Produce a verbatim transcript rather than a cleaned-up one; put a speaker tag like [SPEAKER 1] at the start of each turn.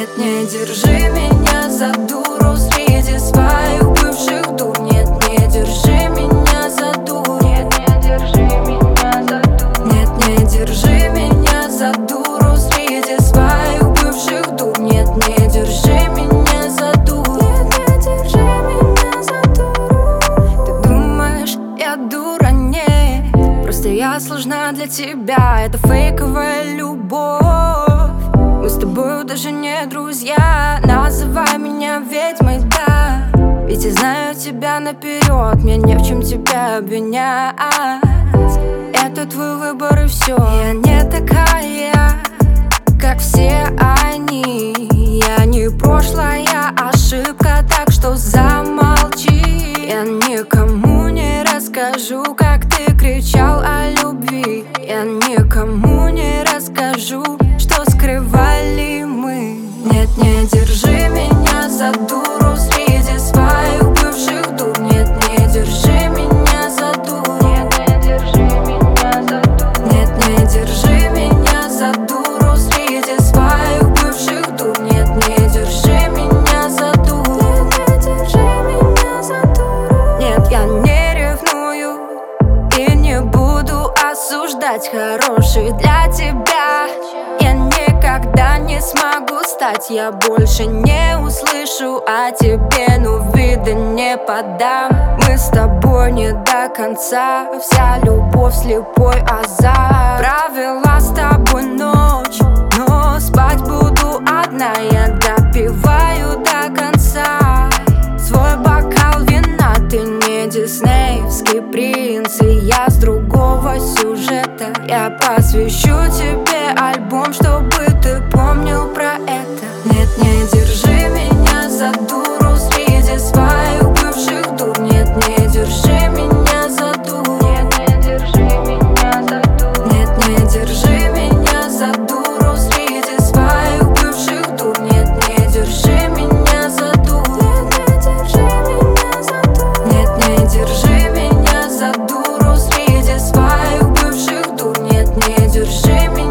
[SPEAKER 1] Нет, не держи меня за дуру среди своих бывших дур. Нет, не держи меня за дуру. Нет, не держи меня за дуру. Нет, не держи меня за дуру среди своих бывших дур. Нет, не держи меня за дуру. Нет, не держи меня за дуру. Ты думаешь, я дура? Нет, просто я сложна для тебя. Это фейковая любовь. Мы с тобой даже не друзья. Называй меня ведьмой, да. Ведь я знаю тебя наперед. Мне не в чем тебя обвинять. Это твой выбор и все. Я не такая, как все они. Я не прошлая ошибка, так что замолчи. Я никому не расскажу, как ты кричал о любви. Я никому не расскажу, что скрывали мы. Нет, не держи меня за дуру среди своих бывших дур. Нет, не держи меня за дуру. Нет, не держи меня за дуру. Нет, не держи меня за дуру среди своих бывших дур. Нет, не держи меня за дуру. Нет, не держи меня за дуру. Нет, я не ревную и не буду осуждать. Хороший для тебя я никогда не смогу стать. Я больше не услышу о тебе, но вида не подам. Мы с тобой не до конца, вся любовь слепой азарт. Провела с тобой ночь, но спать буду одна. Я допиваю до конца свой бокал вина. Ты не диснеевский принц, и я с другого сюжета. Я посвящу тебе альбом, чтобы ты помнил про это. Нет, не держи меня за дуру среди своих бывших дур. Нет, не держи меня за дуру. Нет, не держи меня за дуру. Нет, не держи меня за дуру среди своих бывших дур. Нет, не держи меня за дуру. Нет, не держи меня за дуру. Нет, не держи меня за дуру среди своих бывших дур. Нет, не держи меня.